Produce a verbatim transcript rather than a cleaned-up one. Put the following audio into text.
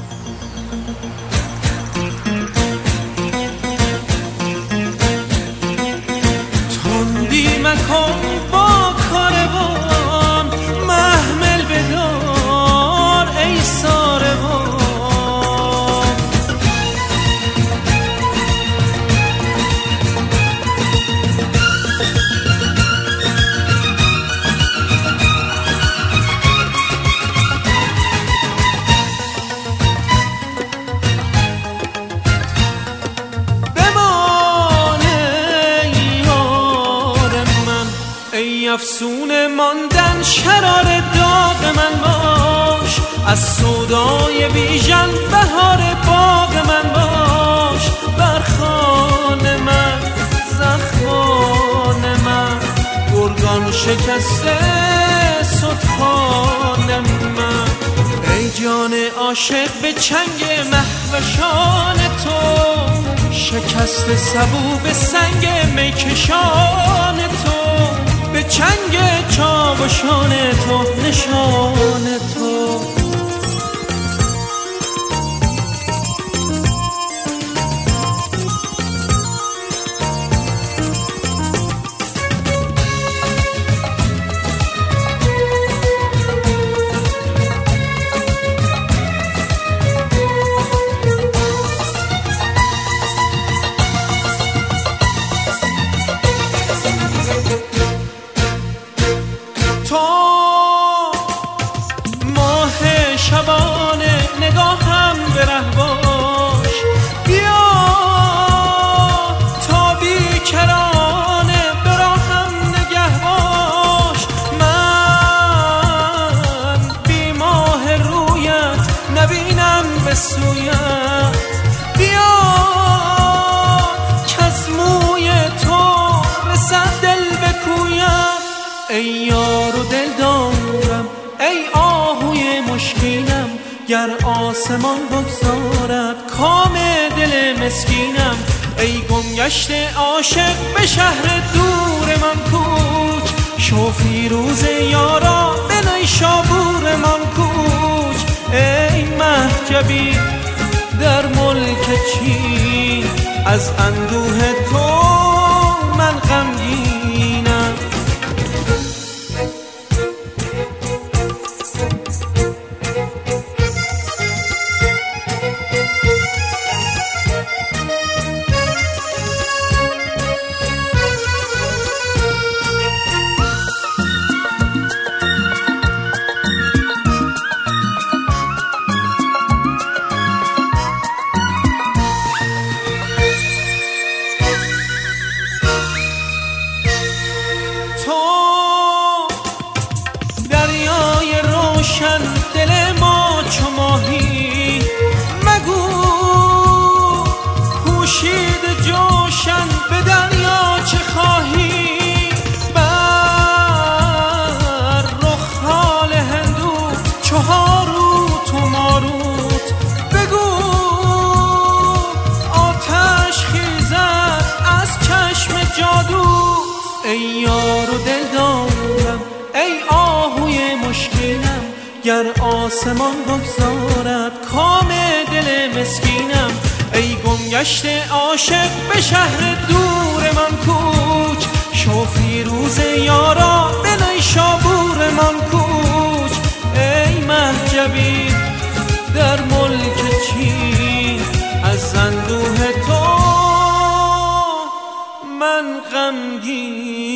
تندی مکن با کاروان، محمل بدار ای ساروان. ای افسون ماندن شرار داغ من باش، از سودای بیژن بهار باغ من باش. بر خان من زخمان من، گرگان شکسته ستخوان من. ای جان عاشق به چنگ مهوشان تو، شکست سبو به سنگ میکشان تو. به چنگ چاوشان تو نشان تو. شبانه نگاهم به ره باش، بیا تا بیکرانه به راهم نگه باش. من بی ماه رویت نبینم به سویت، بیا کز موی تو رسد دل به کویت. ای یار و دل دارم، ای آهوی مشکینم، گر آسمان بگذارد کام دل مسکینم. ای گمگشت عاشق به شهر دور من کوچ، شو فیروز یارا به نیشابور من کوچ. ای مهجبی در ملک چین، از اندوه تو من غمگینم. دریای روشن دل ما چو ماهی، مگو پوشید جوشن به دریا چه خواهی. بر رخال هندو چو هاروت و ماروت، بگو آتش خیزد از چشم جادو. ای یار و دل دارم، ای آهوی مشکینم، گر آسمان بگذارد کام دل مسکینم. ای گمگشت عاشق به شهر دور من کوچ، شو فیروز یارا به نیشابور من کوچ. ای مهجبی در ملک چین، از اندوه تو من غمگین.